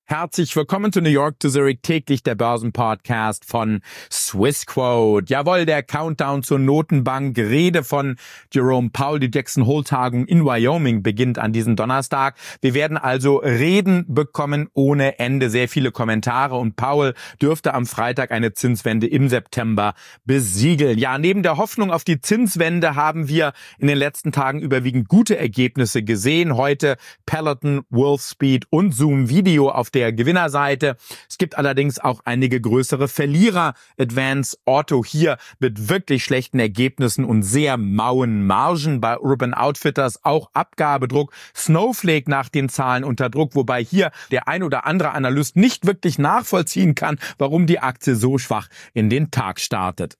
Herzlich willkommen zu New York to Zurich, täglich der Börsenpodcast von Swissquote. Jawohl, der Countdown zur Notenbank. Rede von Jerome Powell. Die Jackson-Hole-Tagung in Wyoming beginnt an diesem Donnerstag. Wir werden also Reden bekommen ohne Ende, sehr viele Kommentare, und Powell dürfte am Freitag eine Zinswende im September besiegeln. Ja, neben der Hoffnung auf die Zinswende haben wir in den letzten Tagen überwiegend gute Ergebnisse gesehen. Heute Peloton, Wolfspeed und Zoom Video auf der Gewinnerseite. Es gibt allerdings auch einige größere Verlierer. Advance Auto hier mit wirklich schlechten Ergebnissen und sehr mauen Margen. Bei Urban Outfitters auch Abgabedruck. Snowflake nach den Zahlen unter Druck, wobei hier der ein oder andere Analyst nicht wirklich nachvollziehen kann, warum die Aktie so schwach in den Tag startet.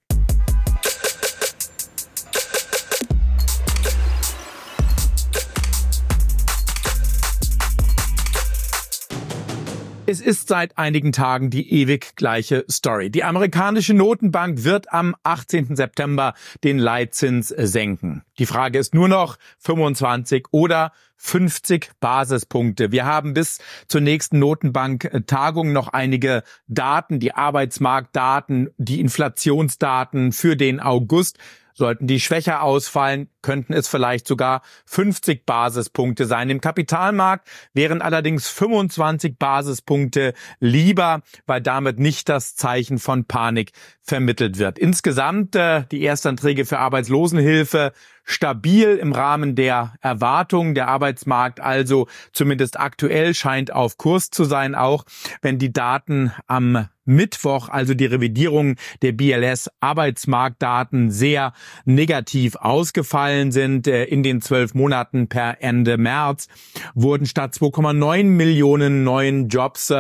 Es ist seit einigen Tagen die ewig gleiche Story. Die amerikanische Notenbank wird am 18. September den Leitzins senken. Die Frage ist nur noch 25 oder 50 Basispunkte. Wir haben bis zur nächsten Notenbank-Tagung noch einige Daten, die Arbeitsmarktdaten, die Inflationsdaten für den August. Sollten die schwächer ausfallen, könnten es vielleicht sogar 50 Basispunkte sein. Im Kapitalmarkt wären allerdings 25 Basispunkte lieber, weil damit nicht das Zeichen von Panik vermittelt wird. Insgesamt die Erstanträge für Arbeitslosenhilfe stabil im Rahmen der Erwartungen. Der Arbeitsmarkt also zumindest aktuell scheint auf Kurs zu sein, auch wenn die Daten am Mittwoch, also die Revidierung der BLS-Arbeitsmarktdaten, sehr negativ ausgefallen sind. In den 12 Monaten per Ende März wurden statt 2,9 Millionen neuen Jobs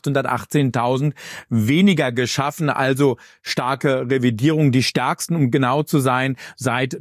818.000 weniger geschaffen. Also starke Revidierung, die stärksten, um genau zu sein, seit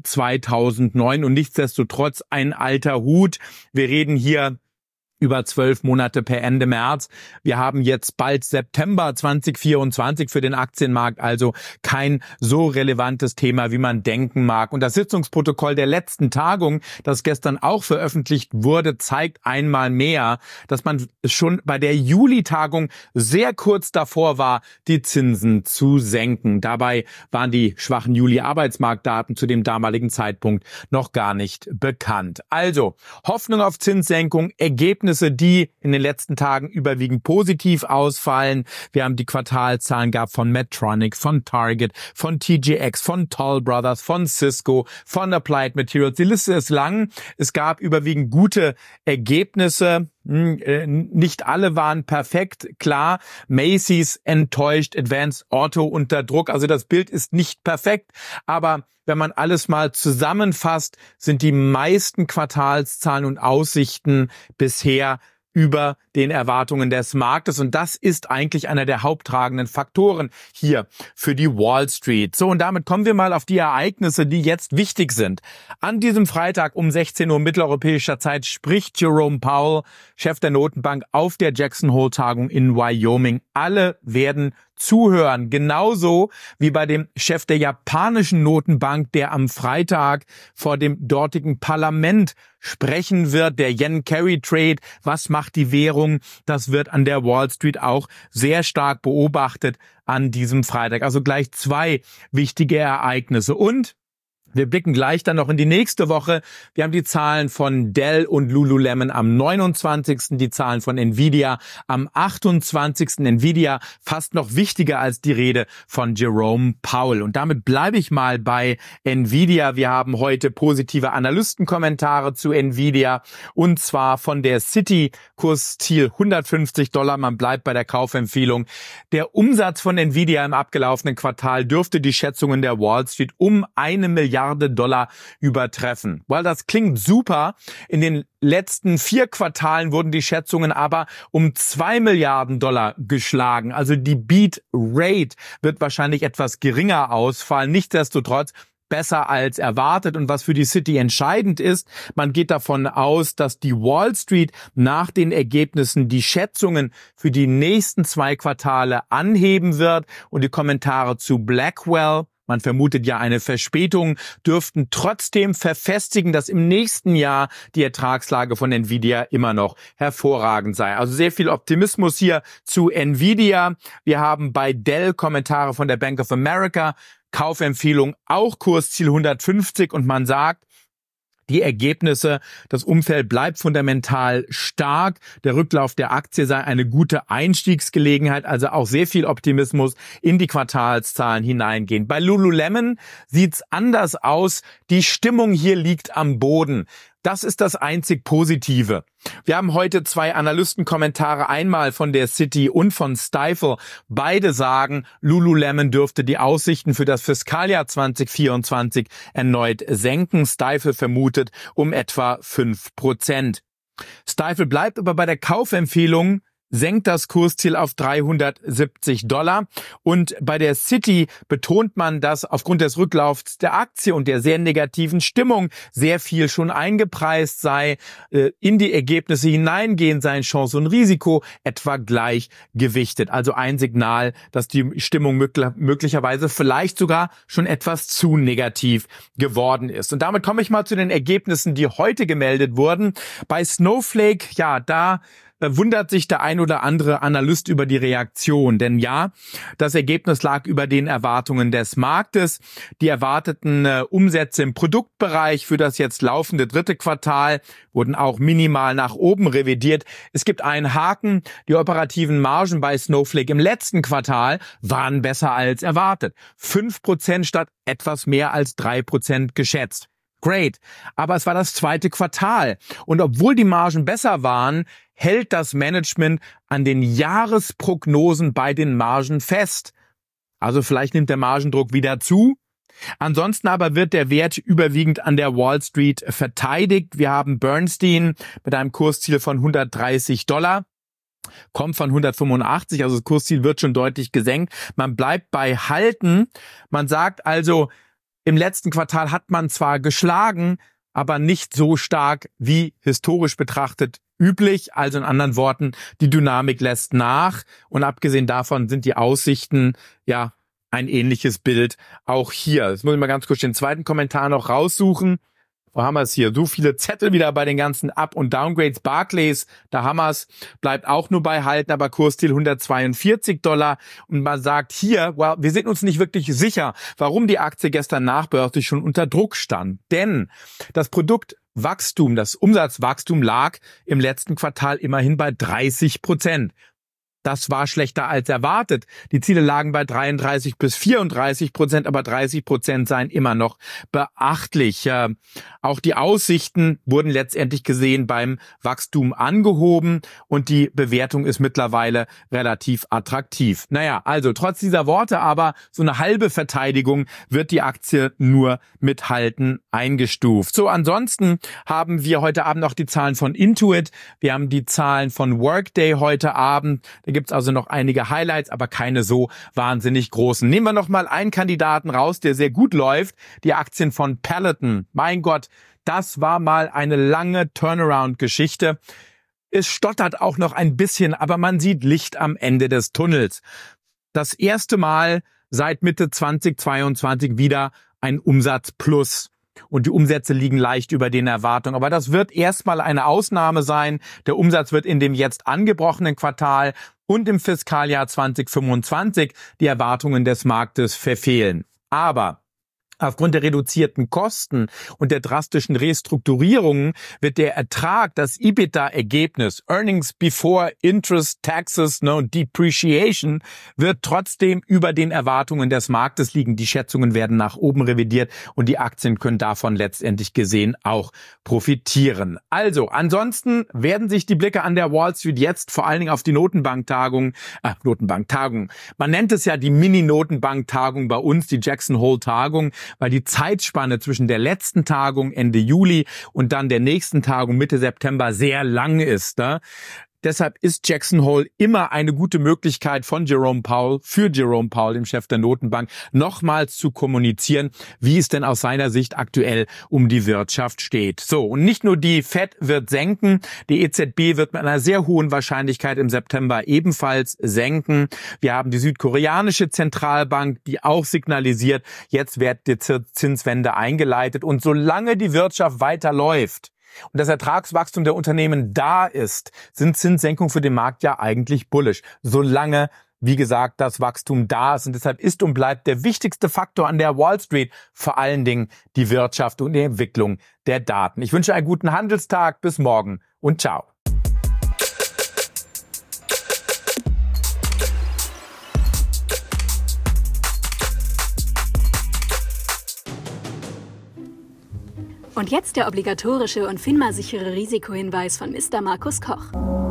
2009. Und nichtsdestotrotz ein alter Hut. Wir reden hier über 12 Monate per Ende März. Wir haben jetzt bald September 2024 für den Aktienmarkt, also kein so relevantes Thema, wie man denken mag. Und das Sitzungsprotokoll der letzten Tagung, das gestern auch veröffentlicht wurde, zeigt einmal mehr, dass man schon bei der Juli-Tagung sehr kurz davor war, die Zinsen zu senken. Dabei waren die schwachen Juli-Arbeitsmarktdaten zu dem damaligen Zeitpunkt noch gar nicht bekannt. Also Hoffnung auf Zinssenkung, Ergebnisse, die in den letzten Tagen überwiegend positiv ausfallen. Wir haben die Quartalzahlen gehabt von Medtronic, von Target, von TJX, von Toll Brothers, von Cisco, von Applied Materials. Die Liste ist lang. Es gab überwiegend gute Ergebnisse. Nicht alle waren perfekt, klar. Macy's enttäuscht, Advance Auto unter Druck. Also das Bild ist nicht perfekt, aber wenn man alles mal zusammenfasst, sind die meisten Quartalszahlen und Aussichten bisher über den Erwartungen des Marktes. Und das ist eigentlich einer der haupttragenden Faktoren hier für die Wall Street. So, und damit kommen wir mal auf die Ereignisse, die jetzt wichtig sind. An diesem Freitag um 16 Uhr mitteleuropäischer Zeit spricht Jerome Powell, Chef der Notenbank, auf der Jackson-Hole-Tagung in Wyoming. Alle werden zuhören, genauso wie bei dem Chef der japanischen Notenbank, der am Freitag vor dem dortigen Parlament sprechen wird, der Yen-Carry-Trade. Was macht die Währung? Das wird an der Wall Street auch sehr stark beobachtet an diesem Freitag. Also gleich zwei wichtige Ereignisse. Und wir blicken gleich dann noch in die nächste Woche. Wir haben die Zahlen von Dell und Lululemon am 29., die Zahlen von Nvidia am 28. Nvidia fast noch wichtiger als die Rede von Jerome Powell. Und damit bleibe ich mal bei Nvidia. Wir haben heute positive Analystenkommentare zu Nvidia, und zwar von der Citi, Kursziel $150. Man bleibt bei der Kaufempfehlung. Der Umsatz von Nvidia im abgelaufenen Quartal dürfte die Schätzungen der Wall Street um $1 Milliarde übertreffen. Weil das klingt super. In den letzten 4 Quartalen wurden die Schätzungen aber um $2 Milliarden geschlagen. Also die Beat Rate wird wahrscheinlich etwas geringer ausfallen. Nichtsdestotrotz besser als erwartet. Und was für die Citi entscheidend ist, man geht davon aus, dass die Wall Street nach den Ergebnissen die Schätzungen für die nächsten 2 Quartale anheben wird. Und die Kommentare zu Blackwell, man vermutet ja eine Verspätung, dürften trotzdem verfestigen, dass im nächsten Jahr die Ertragslage von Nvidia immer noch hervorragend sei. Also sehr viel Optimismus hier zu Nvidia. Wir haben bei Dell Kommentare von der Bank of America, Kaufempfehlung auch Kursziel 150 und man sagt, die Ergebnisse, das Umfeld bleibt fundamental stark. Der Rücklauf der Aktie sei eine gute Einstiegsgelegenheit, also auch sehr viel Optimismus in die Quartalszahlen hineingehen. Bei Lululemon sieht's anders aus. Die Stimmung hier liegt am Boden. Das ist das einzig Positive. Wir haben heute zwei Analystenkommentare, einmal von der Citi und von Stifel. Beide sagen, Lululemon dürfte die Aussichten für das Fiskaljahr 2024 erneut senken. Stifel vermutet um etwa 5%. Stifel bleibt aber bei der Kaufempfehlung, senkt das Kursziel auf $370 und bei der Citi betont man, dass aufgrund des Rücklaufs der Aktie und der sehr negativen Stimmung sehr viel schon eingepreist sei, in die Ergebnisse hineingehen seien Chance und Risiko etwa gleich gewichtet. Also ein Signal, dass die Stimmung möglicherweise vielleicht sogar schon etwas zu negativ geworden ist. Und damit komme ich mal zu den Ergebnissen, die heute gemeldet wurden. Bei Snowflake, ja, da wundert sich der ein oder andere Analyst über die Reaktion. Denn ja, das Ergebnis lag über den Erwartungen des Marktes. Die erwarteten Umsätze im Produktbereich für das jetzt laufende dritte Quartal wurden auch minimal nach oben revidiert. Es gibt einen Haken. Die operativen Margen bei Snowflake im letzten Quartal waren besser als erwartet. 5% statt etwas mehr als 3% geschätzt. Great. Aber es war das zweite Quartal. Und obwohl die Margen besser waren, hält das Management an den Jahresprognosen bei den Margen fest. Also vielleicht nimmt der Margendruck wieder zu. Ansonsten aber wird der Wert überwiegend an der Wall Street verteidigt. Wir haben Bernstein mit einem Kursziel von $130. Kommt von 185, also das Kursziel wird schon deutlich gesenkt. Man bleibt bei Halten. Man sagt also, im letzten Quartal hat man zwar geschlagen, aber nicht so stark wie historisch betrachtet üblich. Also in anderen Worten, die Dynamik lässt nach. Und abgesehen davon sind die Aussichten ja ein ähnliches Bild auch hier. Jetzt muss ich mal ganz kurz den zweiten Kommentar noch raussuchen. Wo haben wir es hier? So viele Zettel wieder bei den ganzen Up- und Downgrades. Barclays, da haben wir es, bleibt auch nur bei Halten, aber Kursziel $142. Und man sagt hier, well, wir sind uns nicht wirklich sicher, warum die Aktie gestern nachbörslich schon unter Druck stand. Denn das Produktwachstum, das Umsatzwachstum lag im letzten Quartal immerhin bei 30%. Das war schlechter als erwartet. Die Ziele lagen bei 33-34%, aber 30% seien immer noch beachtlich. Auch die Aussichten wurden letztendlich gesehen beim Wachstum angehoben und die Bewertung ist mittlerweile relativ attraktiv. Naja, also trotz dieser Worte aber so eine halbe Verteidigung wird die Aktie nur mit Halten eingestuft. So, ansonsten haben wir heute Abend noch die Zahlen von Intuit. Wir haben die Zahlen von Workday heute Abend. Da gibt's also noch einige Highlights, aber keine so wahnsinnig großen. Nehmen wir noch mal einen Kandidaten raus, der sehr gut läuft. Die Aktien von Peloton. Mein Gott, das war mal eine lange Turnaround-Geschichte. Es stottert auch noch ein bisschen, aber man sieht Licht am Ende des Tunnels. Das erste Mal seit Mitte 2022 wieder ein Umsatzplus. Und die Umsätze liegen leicht über den Erwartungen. Aber das wird erstmal eine Ausnahme sein. Der Umsatz wird in dem jetzt angebrochenen Quartal und im Fiskaljahr 2025 die Erwartungen des Marktes verfehlen. Aber aufgrund der reduzierten Kosten und der drastischen Restrukturierungen wird der Ertrag, das EBITDA-Ergebnis, Earnings Before Interest, Taxes, Depreciation, wird trotzdem über den Erwartungen des Marktes liegen. Die Schätzungen werden nach oben revidiert und die Aktien können davon letztendlich gesehen auch profitieren. Also, ansonsten werden sich die Blicke an der Wall Street jetzt vor allen Dingen auf die Notenbanktagung, man nennt es ja die Mini-Notenbanktagung bei uns, die Jackson Hole-Tagung, weil die Zeitspanne zwischen der letzten Tagung Ende Juli und dann der nächsten Tagung Mitte September sehr lang ist. Ne? Deshalb ist Jackson Hole immer eine gute Möglichkeit für Jerome Powell, dem Chef der Notenbank, nochmals zu kommunizieren, wie es denn aus seiner Sicht aktuell um die Wirtschaft steht. So, und nicht nur die Fed wird senken, die EZB wird mit einer sehr hohen Wahrscheinlichkeit im September ebenfalls senken. Wir haben die südkoreanische Zentralbank, die auch signalisiert, jetzt wird die Zinswende eingeleitet. Und solange die Wirtschaft weiterläuft und das Ertragswachstum der Unternehmen da ist, sind Zinssenkungen für den Markt ja eigentlich bullish. Solange, wie gesagt, das Wachstum da ist. Und deshalb ist und bleibt der wichtigste Faktor an der Wall Street vor allen Dingen die Wirtschaft und die Entwicklung der Daten. Ich wünsche einen guten Handelstag. Bis morgen und ciao. Und jetzt der obligatorische und FINMA-sichere Risikohinweis von Mr. Markus Koch.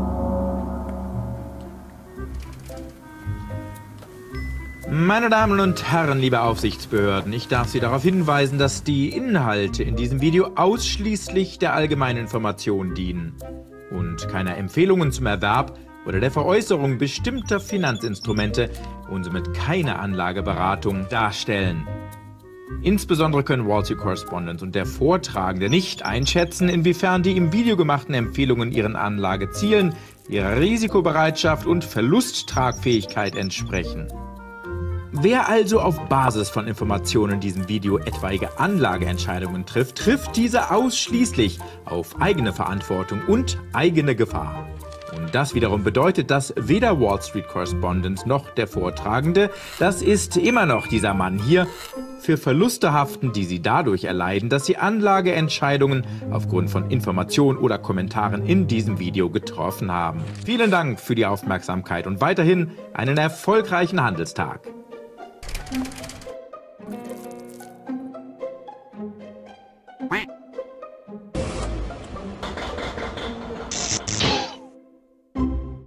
Meine Damen und Herren, liebe Aufsichtsbehörden, ich darf Sie darauf hinweisen, dass die Inhalte in diesem Video ausschließlich der allgemeinen Information dienen und keine Empfehlungen zum Erwerb oder der Veräußerung bestimmter Finanzinstrumente und somit keine Anlageberatung darstellen. Insbesondere können Wall Street Correspondent und der Vortragende nicht einschätzen, inwiefern die im Video gemachten Empfehlungen ihren Anlagezielen, ihrer Risikobereitschaft und Verlusttragfähigkeit entsprechen. Wer also auf Basis von Informationen in diesem Video etwaige Anlageentscheidungen trifft diese ausschließlich auf eigene Verantwortung und eigene Gefahr. Und das wiederum bedeutet, dass weder Wall Street Correspondent noch der Vortragende, das ist immer noch dieser Mann hier, für Verluste haften, die sie dadurch erleiden, dass sie Anlageentscheidungen aufgrund von Informationen oder Kommentaren in diesem Video getroffen haben. Vielen Dank für die Aufmerksamkeit und weiterhin einen erfolgreichen Handelstag.